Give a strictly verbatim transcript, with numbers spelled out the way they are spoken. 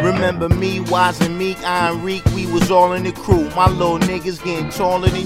Remember me, Wise and Meek, Iron Reek, we was all in the crew. My little niggas getting taller than